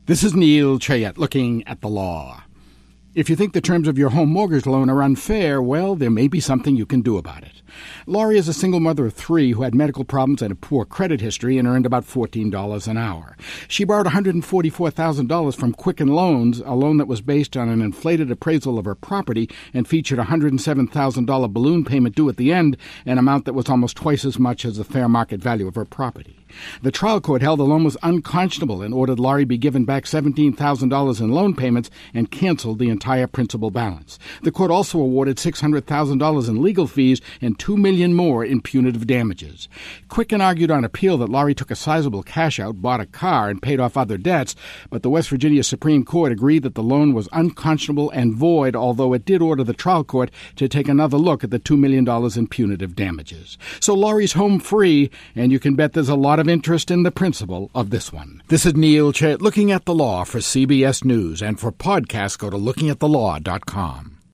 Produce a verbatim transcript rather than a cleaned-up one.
This is Neil Chayette looking at the law. If you think the terms of your home mortgage loan are unfair, well, there may be something you can do about it. Laurie is a single mother of three who had medical problems and a poor credit history and earned about fourteen dollars an hour. She borrowed one hundred forty-four thousand dollars from Quicken Loans, a loan that was based on an inflated appraisal of her property and featured a one hundred seven thousand dollars balloon payment due at the end, an amount that was almost twice as much as the fair market value of her property. The trial court held the loan was unconscionable and ordered Laurie be given back seventeen thousand dollars in loan payments and canceled the entire principal balance. The court also awarded six hundred thousand dollars in legal fees and two million dollars more in punitive damages. Quicken argued on appeal that Laurie took a sizable cash out, bought a car, and paid off other debts, but the West Virginia Supreme Court agreed that the loan was unconscionable and void, although it did order the trial court to take another look at the two million dollars in punitive damages. So Laurie's home free, and you can bet there's a lot of interest in the principle of this one. This is Neil Chayette looking at the law for C B S News, and for podcasts, go to looking at the law dot com.